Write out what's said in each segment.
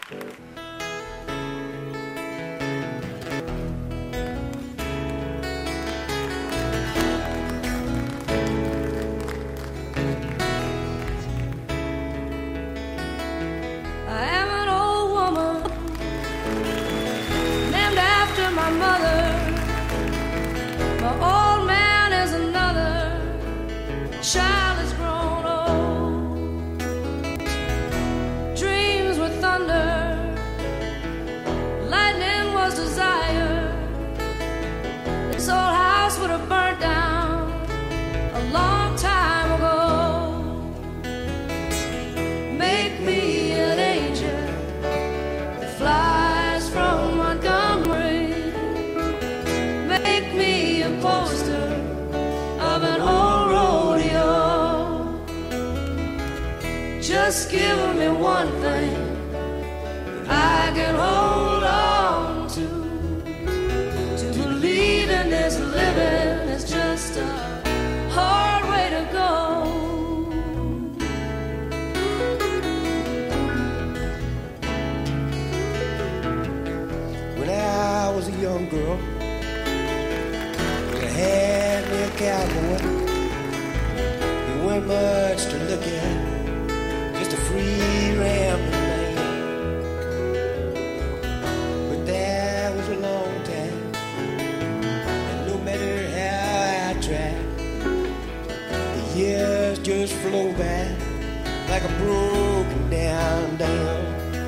I am an old woman named after my mother. My old man is another. Child has grown old. Dreams were thunder. Lightning was desire. This old house would have burnt down a long time ago. Make me an angel that flies from Montgomery. Make me a poster of an old rodeo. Just give me one thing I can hold on to. To believe in this living is just a hard way to go. When I was a young girl, I had me a cowboy. He weren't much to look at, just a free rambling man. But that was a long time, and no matter how I tried, the years just flow by like a broken down dam.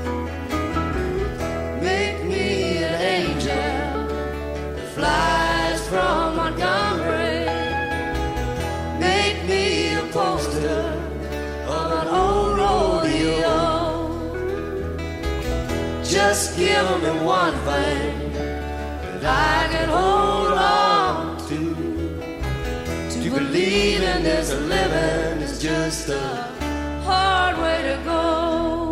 Make me an angel that flies from Montgomery. Make me a poster of an old rodeo. Just give me one thing that I can hold on to. To believe in this living is just a hard way to go.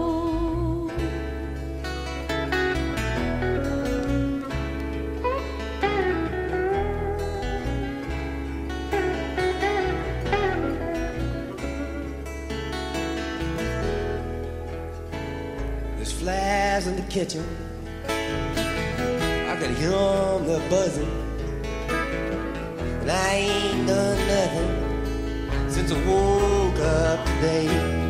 There's flies in the kitchen. I can hear them, they're buzzing. And I ain't done nothing since I woke up today.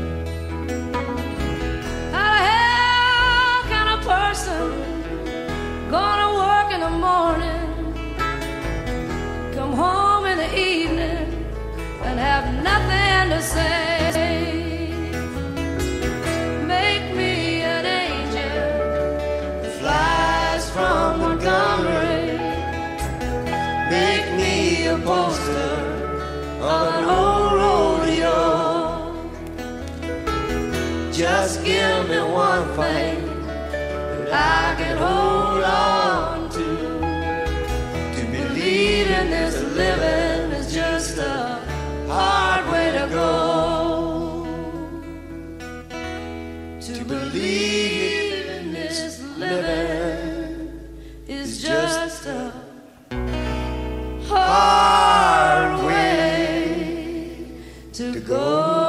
How the hell can a person gonna work in the morning, come home in the evening, and have nothing to say? Make me an angel that flies from Montgomery. Make me a poster of an old rodeo. Just give me one thing that I can hold on to. To believe in this living is just a hard way to go. To believe in this living is just a hard way to go.